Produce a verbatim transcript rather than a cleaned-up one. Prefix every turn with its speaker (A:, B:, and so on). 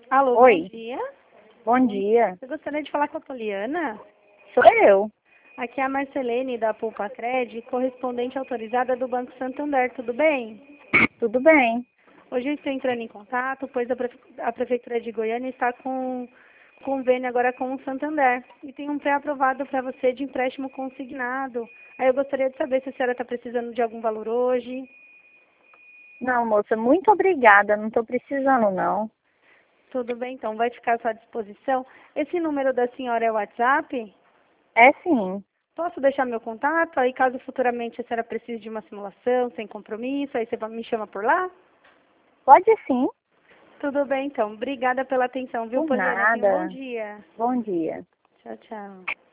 A: Alô, bom
B: Oi,
A: dia.
B: bom dia.
A: Eu gostaria de falar com a Poliana.
B: Sou eu.
A: Aqui é a Marcelene da Pulpa Cred, correspondente autorizada do Banco Santander, tudo bem?
B: Tudo bem?
A: Hoje eu estou entrando em contato, pois a, Prefe- a Prefeitura de Goiânia está com convênio agora com o Santander e tem um pré-aprovado para você de empréstimo consignado. Aí eu gostaria de saber se a senhora está precisando de algum valor hoje.
B: Não, moça, muito obrigada. Não estou precisando, não.
A: Tudo bem, então, vai ficar à sua disposição. Esse número da senhora é o WhatsApp?
B: É sim.
A: Posso deixar meu contato? Aí, caso futuramente a senhora precise de uma simulação, sem compromisso, aí você me chama por lá?
B: Pode sim.
A: Tudo bem, então. Obrigada pela atenção, viu,
B: Por
A: Poliana? Tenha um bom
B: nada.
A: dia.
B: Bom dia.
A: Tchau, tchau.